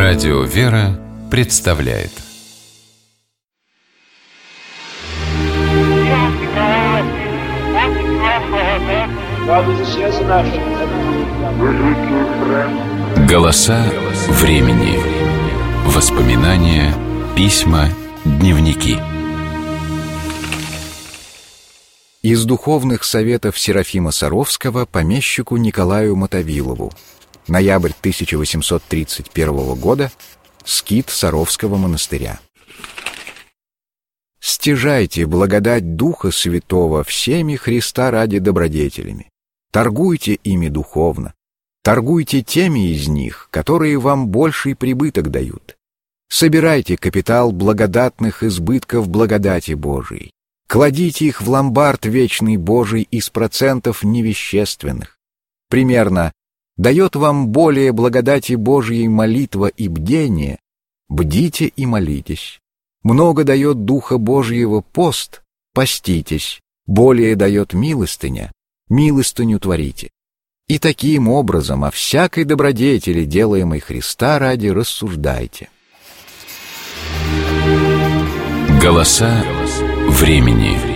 Радио «Вера» представляет «Голоса времени». Воспоминания, письма, дневники. Из духовных советов Серафима Саровского помещику Николаю Мотовилову. Ноябрь 1831 года. Скит Саровского монастыря. «Стяжайте благодать Духа Святого всеми Христа ради добродетелями. Торгуйте ими духовно. Торгуйте теми из них, которые вам больший прибыток дают. Собирайте капитал благодатных избытков благодати Божией. Кладите их в ломбард вечный Божий из процентов невещественных. Примерно дает вам более благодати Божьей молитва и бдение, бдите и молитесь. Много дает Духа Божьего пост, поститесь. Более дает милостыня, милостыню творите. И таким образом о всякой добродетели, делаемой Христа ради, рассуждайте». Голоса времени.